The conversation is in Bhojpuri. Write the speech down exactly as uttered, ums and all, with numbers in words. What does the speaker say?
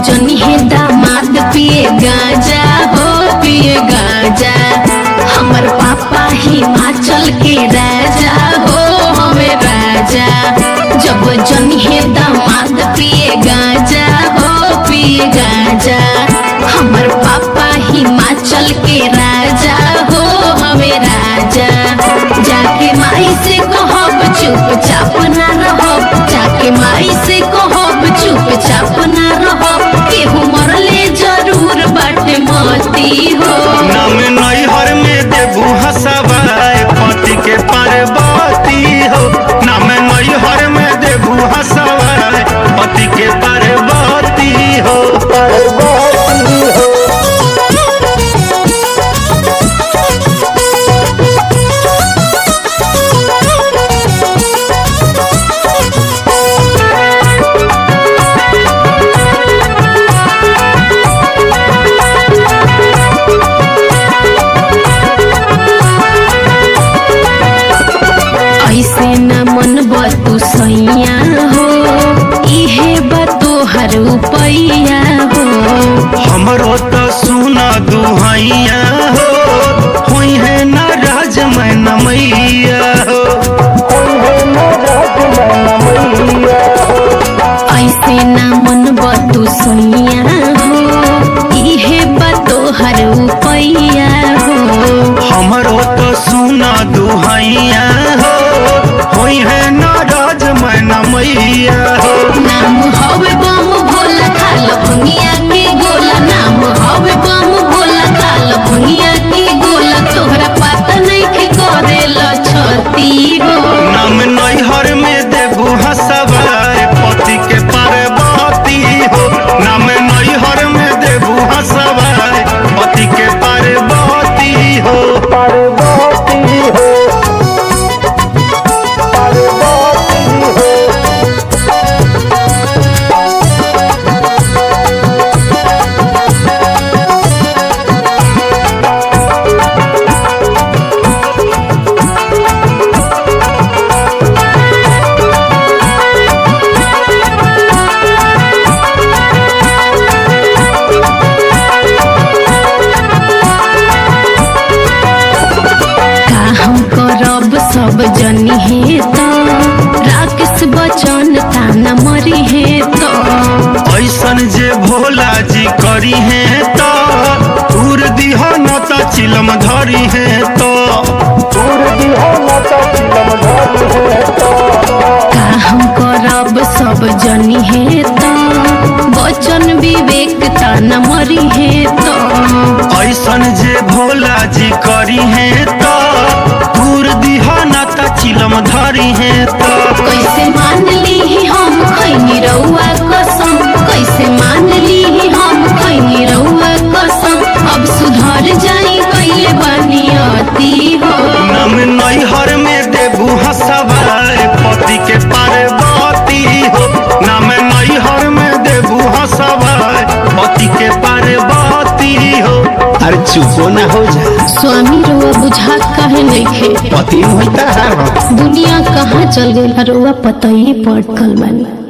जनी है दामाद पिए गांजा हो पिए गांजा। हमर पापा हिमाचल के राजा हो हमें राजा। जब जनी है दामाद पिए गांजा हो पिए गांजा। हमर पापा हिमाचल के राजा हो हमें राजा। जाके माई से कहब चुपचाप ना रहब, जाके माई से कहब चुपचाप ना रहब। केहू मरले जरूर बाटे मती हो। नाम नैहर में देबू हसवाए पति के पार्वती हो। नाम नैहर में देबू हसवाए पति के पार्वती हो। पार्वती हो। ऐसे न मन बतू सैया हो, इहे बतो हर उपैया हो। हमरो तो सुना दुहाइया हो, होई है ना राज मैं न मैया हो। ऐसे न मन बतू सैया हो, इहे बतो हर उपैया हो। हमरो तो सुना दुहाइया हो, होई है ना राज मैं न मैया हो। नाम हवे बम भोला खाल भुनिया के गोला। नाम हवे बम भोला खाल भुनिया के गोला। तोहरा पता नहीं के करेला छती हो। नाम नैहर में देबू हसवाए पति के पार्वती हो। नाम नैहर में देबू हसवाए पति के पार्वती हो। पार्वती हो। सब जनी है तो राकेश बचन ताना मरी है तो। ऐसन जे भोला जी करी है तो उड़ दिहा न त चिलम धरी है तो। उड़ दिहा न त चिलम धरी है तो। का हम करब सब जनी है तो बचन विवेक ताना मरी है तो। ऐसन जे भोला जी करी है तो उड़ दिहा न त चिलम धरी है तो। कैसे मान ली हम खैनी रउआ कसम, कैसे मान ली हम खैनी रउआ कसम। अब सुधर जाई कैले बनियती हो। नाम नैहर में देबू हसवाए पति के पार्वती हो। नाम नैहर में देबू हसवाए पति के पार्वती हो। अरे चुपो ना हो जा। स्वामी रुआ बुझा काहे नइखे, पति होता है। दुनिया कहाँ चल गई रुआ पता ही पड़ कल बानी।